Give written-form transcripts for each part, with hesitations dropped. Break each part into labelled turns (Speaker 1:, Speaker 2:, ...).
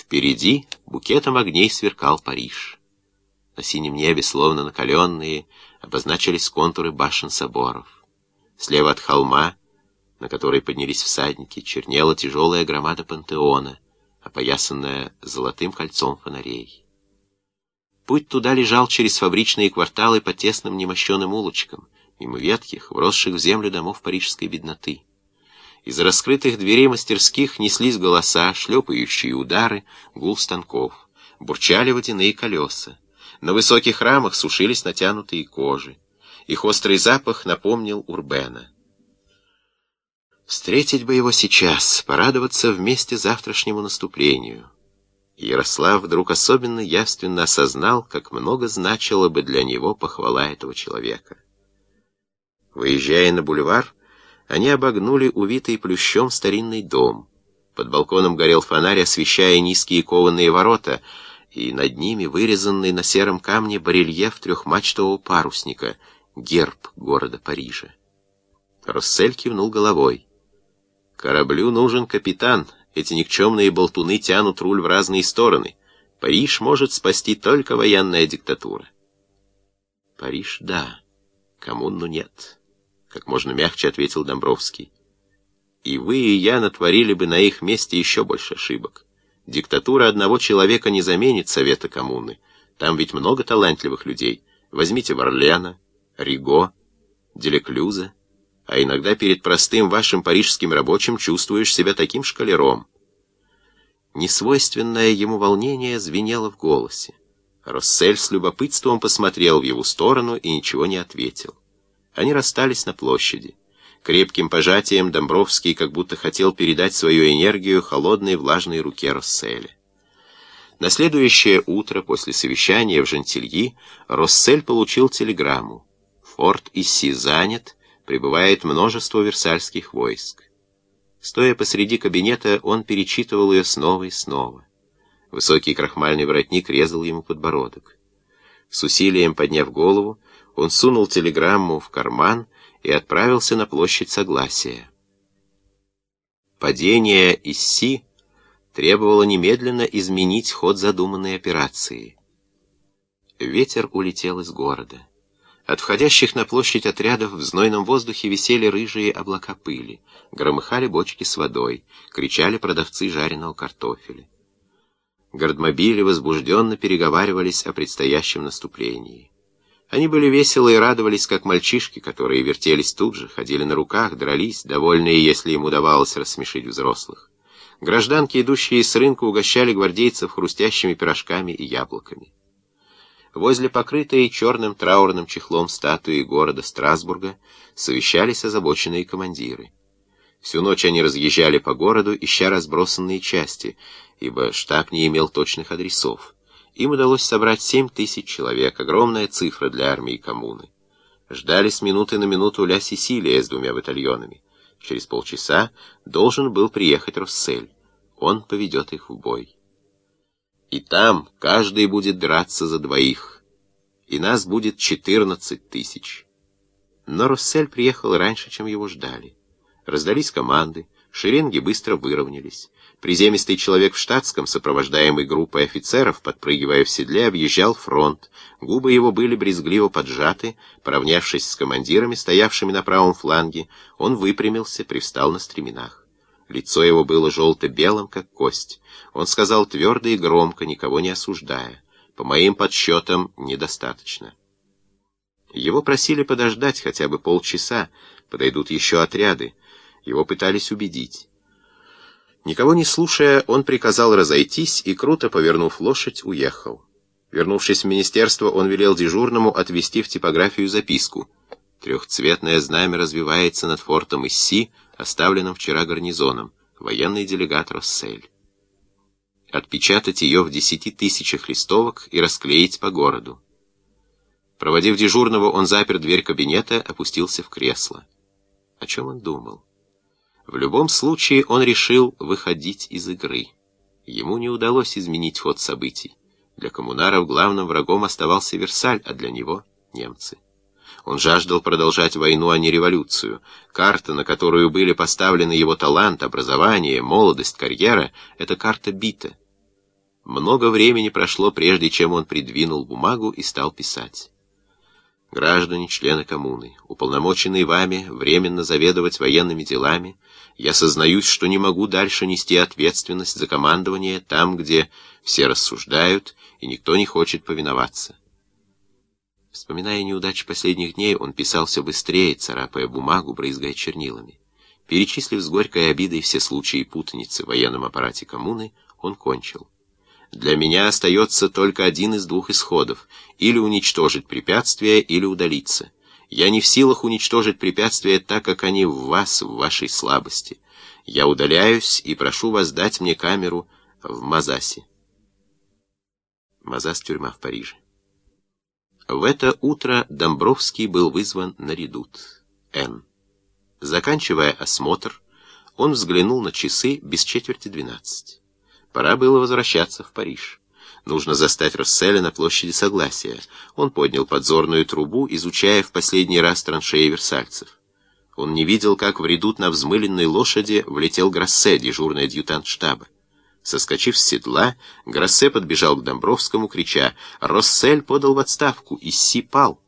Speaker 1: Впереди букетом огней сверкал Париж. На синем небе, словно накаленные, обозначились контуры башен соборов. Слева от холма, на который поднялись всадники, чернела тяжелая громада Пантеона, опоясанная золотым кольцом фонарей. Путь туда лежал через фабричные кварталы по тесным немощеным улочкам, мимо ветхих, вросших в землю домов парижской бедноты. Из раскрытых дверей мастерских неслись голоса, шлепающие удары, гул станков, бурчали водяные колеса. На высоких рамах сушились натянутые кожи. Их острый запах напомнил Урбена. Встретить бы его сейчас, порадоваться вместе завтрашнему наступлению. Ярослав вдруг особенно явственно осознал, как много значила бы для него похвала этого человека. Выезжая на бульвар, они обогнули увитый плющом старинный дом. Под балконом горел фонарь, освещая низкие кованые ворота, и над ними вырезанный на сером камне барельеф трехмачтового парусника, герб города Парижа. Россель кивнул головой. «Кораблю нужен капитан. Эти никчемные болтуны тянут руль в разные стороны. Париж может спасти только военная диктатура». «Париж — да, коммуну нет», — как можно мягче ответил Домбровский. «И вы, и я натворили бы на их месте еще больше ошибок. Диктатура одного человека не заменит совета коммуны. Там ведь много талантливых людей. Возьмите Варлена, Риго, Делеклюза. А иногда перед простым вашим парижским рабочим чувствуешь себя таким шкалером». Несвойственное ему волнение звенело в голосе. Россель с любопытством посмотрел в его сторону и ничего не ответил. Они расстались на площади. Крепким пожатием Домбровский как будто хотел передать свою энергию холодной влажной руке Росселя. На следующее утро после совещания в Жантильи Россель получил телеграмму. Форт Исси занят, прибывает множество версальских войск. Стоя посреди кабинета, он перечитывал ее снова и снова. Высокий крахмальный воротник резал ему подбородок. С усилием подняв голову, он сунул телеграмму в карман и отправился на площадь Согласия. Падение Исси требовало немедленно изменить ход задуманной операции. Ветер улетел из города. От входящих на площадь отрядов в знойном воздухе висели рыжие облака пыли, громыхали бочки с водой, кричали продавцы жареного картофеля. Гардмобили возбужденно переговаривались о предстоящем наступлении. Они были веселы и радовались, как мальчишки, которые вертелись тут же, ходили на руках, дрались, довольные, если им удавалось рассмешить взрослых. Гражданки, идущие с рынка, угощали гвардейцев хрустящими пирожками и яблоками. Возле покрытой черным траурным чехлом статуи города Страсбурга совещались озабоченные командиры. Всю ночь они разъезжали по городу, ища разбросанные части, ибо штаб не имел точных адресов. Им удалось собрать 7000 человек, огромная цифра для армии коммуны. Ждали с минуты на минуту Ля Сесилия с 2 батальонами. Через полчаса должен был приехать Россель. Он поведет их в бой. И там каждый будет драться за 2, и нас будет 14 000. Но Россель приехал раньше, чем его ждали. Раздались команды, шеренги быстро выровнялись. Приземистый человек в штатском, сопровождаемый группой офицеров, подпрыгивая в седле, объезжал фронт. Губы его были брезгливо поджаты. Поравнявшись с командирами, стоявшими на правом фланге, он выпрямился, привстал на стременах. Лицо его было желто-белым, как кость. Он сказал твердо и громко, никого не осуждая: «По моим подсчетам, недостаточно». Его просили подождать хотя бы полчаса, подойдут еще отряды. Его пытались убедить. Никого не слушая, он приказал разойтись и, круто повернув лошадь, уехал. Вернувшись в министерство, он велел дежурному отвезти в типографию записку: «Трехцветное знамя развивается над фортом Исси, оставленным вчера гарнизоном. Военный делегат Россель». Отпечатать ее в 10 000 листовок и расклеить по городу. Проводив дежурного, он запер дверь кабинета, опустился в кресло. О чем он думал? В любом случае он решил выходить из игры. Ему не удалось изменить ход событий. Для коммунаров главным врагом оставался Версаль, а для него — немцы. Он жаждал продолжать войну, а не революцию. Карта, на которую были поставлены его талант, образование, молодость, карьера — эта карта бита. Много времени прошло, прежде чем он придвинул бумагу и стал писать. «Граждане, члены коммуны, уполномоченные вами временно заведовать военными делами, я сознаюсь, что не могу дальше нести ответственность за командование там, где все рассуждают и никто не хочет повиноваться». Вспоминая неудачи последних дней, он писал все быстрее, царапая бумагу, брызгая чернилами. Перечислив с горькой обидой все случаи путаницы в военном аппарате коммуны, он кончил. «Для меня остается только один из двух исходов — или уничтожить препятствия, или удалиться. Я не в силах уничтожить препятствия, так как они в вас, в вашей слабости. Я удаляюсь и прошу вас дать мне камеру в Мазасе». Мазас — тюрьма в Париже. В это утро Домбровский был вызван на редут Н. Заканчивая осмотр, он взглянул на часы без четверти 12. Пора было возвращаться в Париж. Нужно застать Росселя на площади Согласия. Он поднял подзорную трубу, изучая в последний раз траншеи версальцев. Он не видел, как в редут на взмыленной лошади влетел Гроссе, дежурный адъютант штаба. Соскочив с седла, Гроссе подбежал к Домбровскому, крича: «Россель подал в отставку, Исси пал».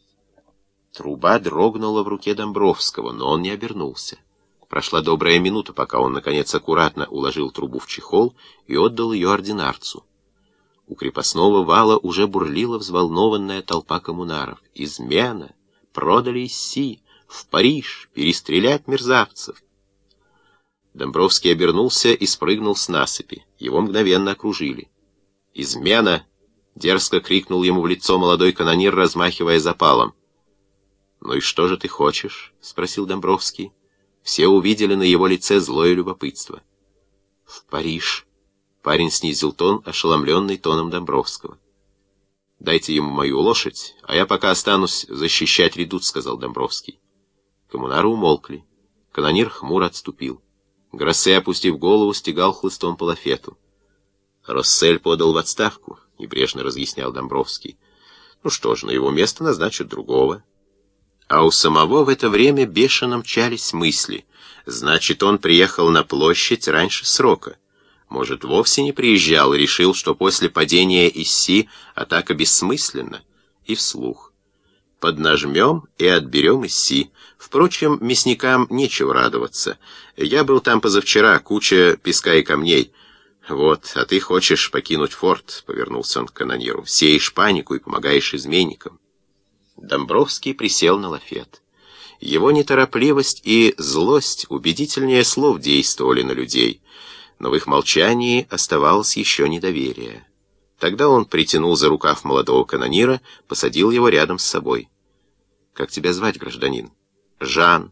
Speaker 1: Труба дрогнула в руке Домбровского, но он не обернулся. Прошла добрая минута, пока он, наконец, аккуратно уложил трубу в чехол и отдал ее ординарцу. У крепостного вала уже бурлила взволнованная толпа коммунаров. «Измена! Продали Исси! В Париж! Перестрелять мерзавцев!» Домбровский обернулся и спрыгнул с насыпи. Его мгновенно окружили. «Измена!» — дерзко крикнул ему в лицо молодой канонир, размахивая запалом. «Ну и что же ты хочешь?» — спросил Домбровский. Все увидели на его лице злое любопытство. «В Париж!» — парень снизил тон, ошеломленный тоном Домбровского. «Дайте ему мою лошадь, а я пока останусь защищать редут», — сказал Домбровский. Коммунары умолкли. Канонир хмуро отступил. Гроссе, опустив голову, стегал хлыстом по лафету. «Россель подал в отставку», — небрежно разъяснял Домбровский. «Ну что ж, на его место назначат другого». А у самого в это время бешено мчались мысли. Значит, он приехал на площадь раньше срока. Может, вовсе не приезжал и решил, что после падения Исси атака бессмысленна. И вслух: «Поднажмем и отберем Исси. Впрочем, мясникам нечего радоваться. Я был там позавчера, куча песка и камней. Вот, а ты хочешь покинуть форт», — повернулся он к канониру. «Сеешь панику и помогаешь изменникам». Домбровский присел на лафет. Его неторопливость и злость убедительнее слов действовали на людей, но в их молчании оставалось еще недоверие. Тогда он притянул за рукав молодого канонира, посадил его рядом с собой. «Как тебя звать, гражданин?» «Жан».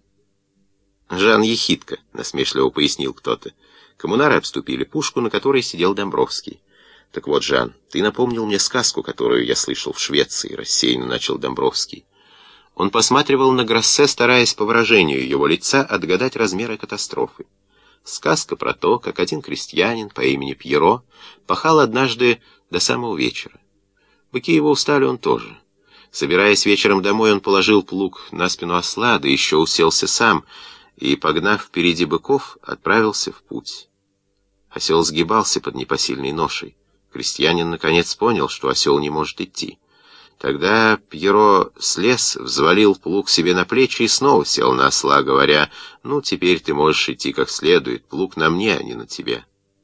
Speaker 1: «Жан Ехидка», — насмешливо пояснил кто-то. Коммунары обступили пушку, на которой сидел Домбровский. «Так вот, Жан, ты напомнил мне сказку, которую я слышал в Швеции», — рассеянно начал Домбровский. Он посматривал на Гроссе, стараясь по выражению его лица отгадать размеры катастрофы. Сказка про то, как один крестьянин по имени Пьеро пахал однажды до самого вечера. Быки его устали, он тоже. Собираясь вечером домой, он положил плуг на спину осла, да еще уселся сам, и, погнав впереди быков, отправился в путь. Осел сгибался под непосильной ношей. Крестьянин наконец понял, что осел не может идти. Тогда Пьеро слез, взвалил плуг себе на плечи и снова сел на осла, говоря: «Ну, теперь ты можешь идти как следует, плуг на мне, а не на тебе».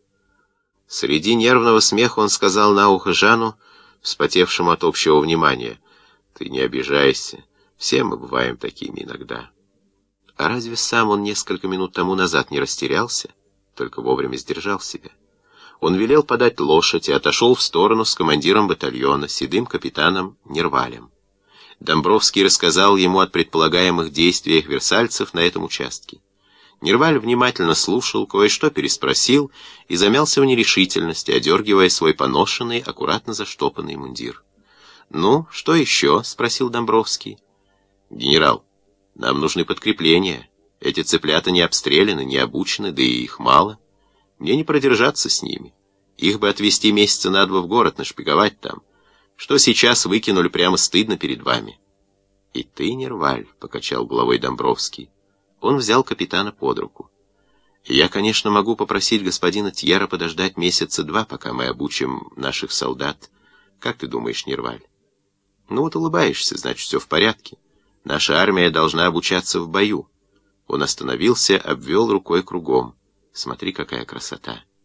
Speaker 1: Среди нервного смеха он сказал на ухо Жану, вспотевшему от общего внимания: «Ты не обижайся, все мы бываем такими иногда». А разве сам он несколько минут тому назад не растерялся, только вовремя сдержал себя? Он велел подать лошадь и отошел в сторону с командиром батальона, седым капитаном Нервалем. Домбровский рассказал ему о предполагаемых действиях версальцев на этом участке. Нерваль внимательно слушал, кое-что переспросил и замялся в нерешительности, одергивая свой поношенный, аккуратно заштопанный мундир. «Ну, что еще?» — спросил Домбровский. «Генерал, нам нужны подкрепления. Эти цыплята не обстреляны, не обучены, да и их мало. Мне не продержаться с ними. Их бы отвезти месяца на 2 в город, нашпиговать там. Что сейчас выкинули, прямо стыдно перед вами». «И ты, Нерваль», — покачал головой Домбровский. Он взял капитана под руку. Я, конечно, могу попросить господина Тьера подождать месяца 2, пока мы обучим наших солдат. Как ты думаешь, Нирваль? Ну вот улыбаешься, значит, все в порядке. Наша армия должна обучаться в бою. Он остановился, обвел рукой кругом. Смотри, какая красота.